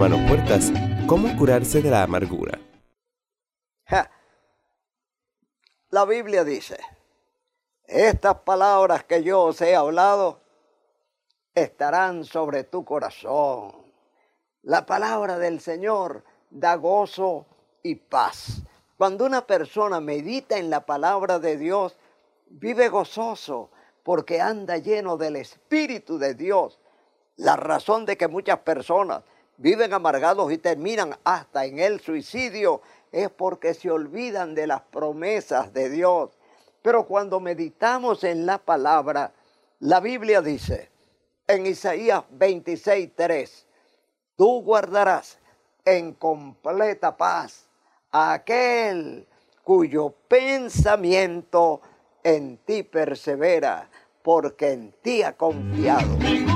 hermano Puertas cómo curarse de la amargura. La Biblia dice, estas palabras que yo os he hablado estarán sobre tu corazón. La palabra del Señor da gozo y paz. Cuando una persona medita en la palabra de Dios, vive gozoso porque anda lleno del Espíritu de Dios. La razón de que muchas personas viven amargados y terminan hasta en el suicidio es porque se olvidan de las promesas de Dios. Pero cuando meditamos en la palabra, la Biblia dice en Isaías 26:3, tú guardarás en completa paz a aquel cuyo pensamiento en ti persevera, porque en ti ha confiado.